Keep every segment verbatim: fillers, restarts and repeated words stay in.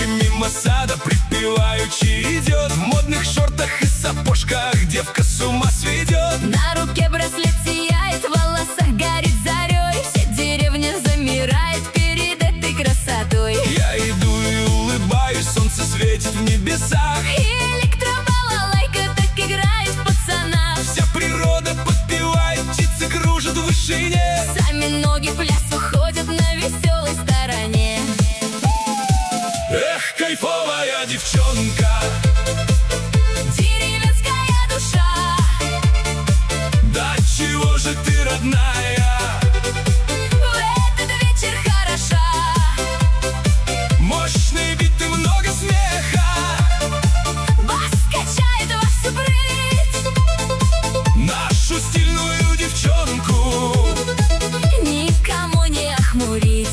мимо сада припеваючи идет. В модных шортах и сапожках девка с ума сведет. На руке браслет сияет, в волосах горит зарей. Вся деревня замирает перед этой красотой. Я иду и улыбаюсь, солнце светит в небесах. И электробалалайка так играет в пацанах. Вся природа подпевает, птицы кружат в вышине. Сами ноги в пляс уходят на веселой стороне. Эх, кайфовая девчонка, Деревенская душа, да чего же ты, родная, в этот вечер хороша. мощные биты, много смеха, Вас качает во всю прыть, нашу стильную девчонку никому не охмурить.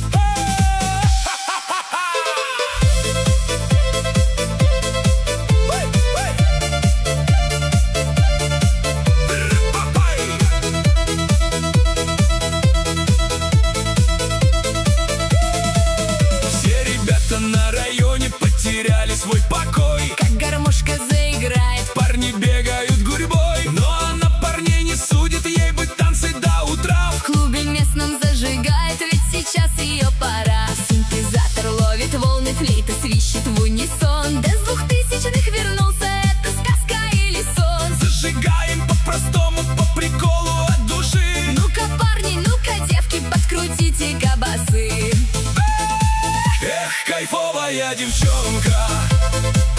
На районе потеряли свой покой. Как гармошка заиграет, Парни бегают гурьбой, но она парней не судит, ей бы танцы до утра. в клубе местном зажигает, ведь сейчас ее пора. Синтезатор ловит волны, флейта свищет в унисон. Да с двухтысячных вернулся, это сказка или сон. Зажигаем по-простому, по приколу от души. Ну-ка, парни, ну-ка, девки, подкрутите кабасы. Эх, кайфовая девчонка,